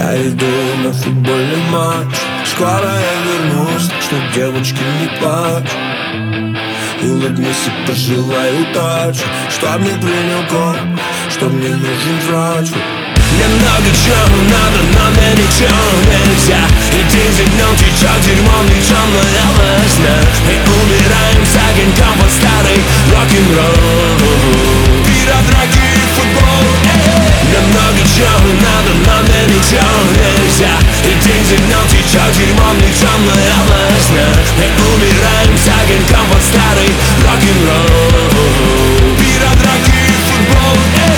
Я иду на футбольный матч, скоро я вернусь, так что, девочки, не плачь. Улыбнись и пожелай удачи, чтоб не принял ком, чтоб мне нужен врач. Мне много чего надо, но мне ничего нельзя. И день за днем течет дерьмом, никчемная весна. Мы умираем с огоньком под старый рок-н-ролл. Пират, драки и футбол. Мне много чего надо, но мне ничего нельзя. И день за днем течет дерьмом, никчемная весна. Мы умираем с огоньком под старый рок-н-ролл. Пират, драки и футбол.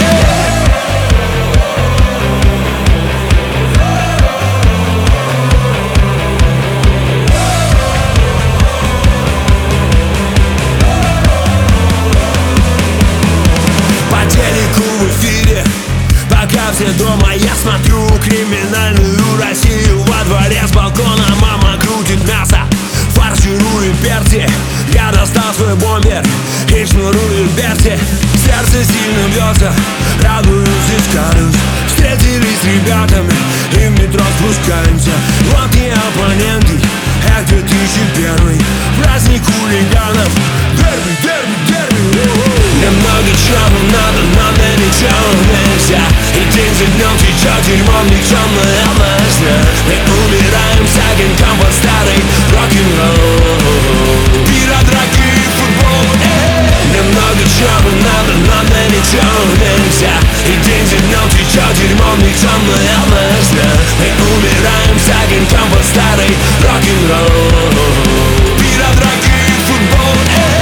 Пока все дома, я смотрю криминальную Россию. Во дворе с балкона мама крутит мясо, фарширует перцы. Я достал свой бомбер и шнурую берцы. Сердце сильно бьется, радуюсь и скалюсь. Встретились с ребятами и в метро спускаемся. Вот и оппоненты, это 2001. Праздник хулиганов, дерби, дерби, дерби. Мне много чего надо, но мне ничего нельзя. И день за днем течет дерьмом, никчемная весна. Мы умираем с огоньком под старый рок-н-ролл. Пират, драки и футбол. Мне много чего надо, но мне ничего нельзя. И день за днем течет дерьмом, никчемная весна. Мы умираем с огоньком под старый рок-н-ролл. Пират, драки и футбол.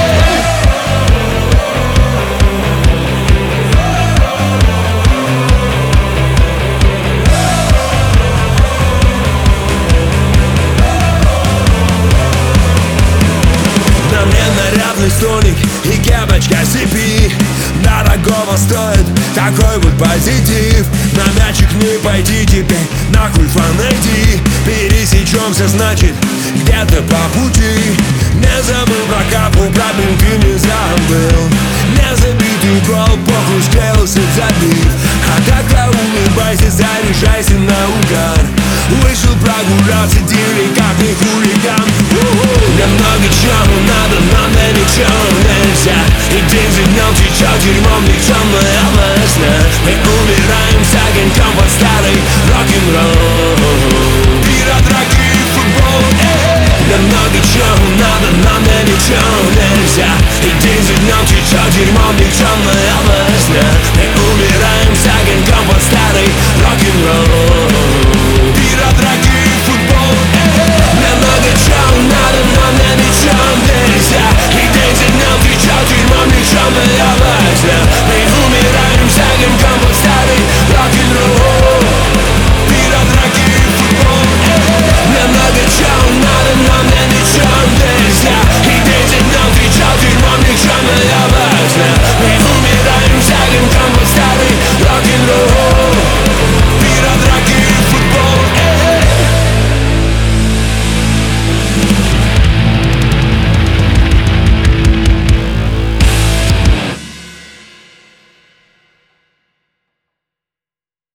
Столик и кепочка CP дорогого стоит такой вот позитив. На мячик не пойди теперь, нахуй фанати. Пересечемся, значит, где-то по пути. Не забыл про капу, про бинты не забыл. Не забитый гол, похуй, склеился, забив. А когда улыбайся, заряжайся наугад. Вышел прогуляться, деликатный хулиган. Мне много чего надо, но мне ничего нельзя. И день за днем течет дерьмом, никчемная весна. Мы умираем